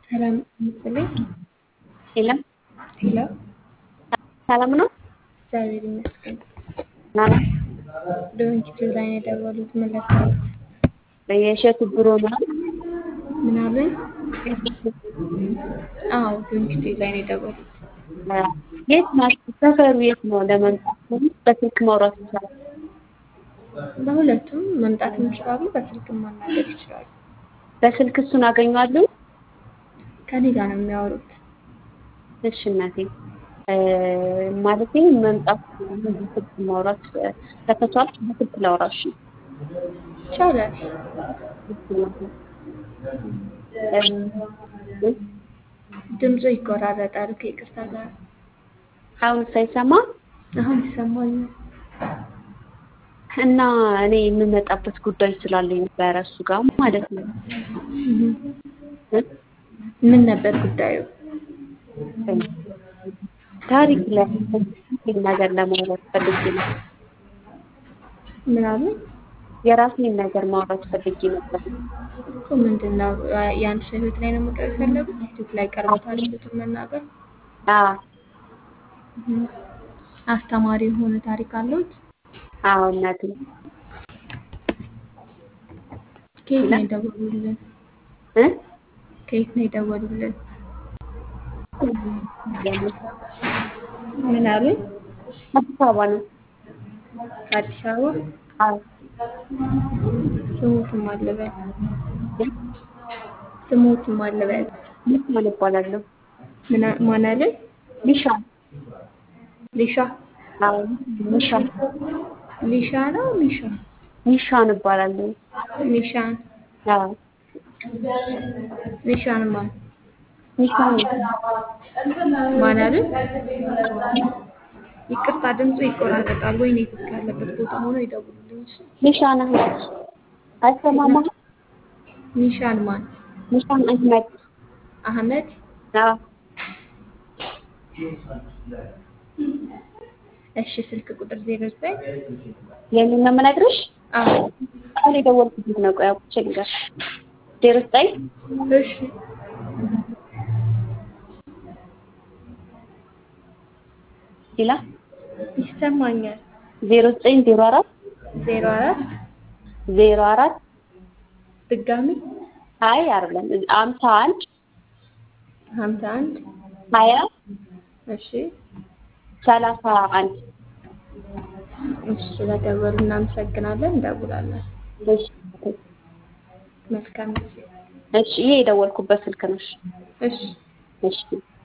ሰላም ይመስልኝ። የለም ሄሎ ሰላም ነው። እግዚአብሔር ይመስገን። ማለት ዶንኪቲው ላይ ነው የደወሉት መለስካት የሸቱ ብሮ ነው። ምን አሉኝ? አዎ ዶንኪቲው ላይ ነው የደወሉት። የት ማለት ሰፈሩ የት ነው? ለመምጣት በስልክ ማውራት ይችላል። በሁለቱም መምጣትም ይችላሉ፣ በስልክም ማናገር ይችላሉ። በስልክ እሱን አገኘዋለሁ። ከኔ ጋር ነው የሚያወሩት። እሺ እናቴ ማለቴ መምጣት በስልክ ማውራት ተፈቷል። በስልክ ላውራሽ ይቻላል። ድምፁ ይቆራረጣል ከይቅርታ ጋር። አሁን ሳይሰማ አሁን ይሰማኛል። እና እኔ የምመጣበት ጉዳይ ስላለኝ ነበር እሱ ጋር ማለት ነው። ምን ነበር ጉዳዩ? ታሪክ ላይ ነገር ለማውራት ፈልጌ ነው። ምን አሉኝ? የራሴን ነገር ማውራት ፈልጌ ነበር። እኮ ምንድን ነው የአንድ ሰው ህይወት ላይ ነው መቅረብ የፈለጉት? ዩቲዩብ ላይ ቀርበው ታሪኩትን መናገር? አዎ አስተማሪ የሆነ ታሪክ አለዎት? አዎ እናቴ። ከየት ነው የደወሉልን? ከየት ነው የደወሉልን? ምን አሉኝ? አዲስ አበባ ነው። ከአዲስ አበባ? አዎ ስሞትም አልበል ስሞትም አልበል ምን እባላለሁ? ማን አለኝ? ሊሻ ሊሻ? አዎ ሊሻ ሊሻ ነው ሚሻ? ሊሻን እባላለሁ። ሚሻን? አዎ ሊሻን ማን? ሊሻን ማን አለኝ? ይቅርታ ድምፁ ይቆራረጣል። ወይ ኔትወርክ ያለበት ቦታ ሆኖ ይደውሉልኝ። ሊሻን አህመድ አይሰማማ? ኒሻን ማን? ሊሻን አህመድ። አህመድ? አዎ እሺ ስልክ ቁጥር 09 የምን ነው የምነግርሽ? አዎ አሁን የደወልኩት ነው። ቆይ አውጥቼ ልንገርሽ። 09 እሺ ይላ ይሰማኛል። 0904 04 04 ድጋሚ አይ አይደለም 51 51 20 እሺ 31 እሺ ስለደወሉ እናመሰግናለን። እንደውላለን። እሺ መልካም ጊዜ። እሺ ይሄ የደወልኩበት ስልክ ነው። እሺ እሺ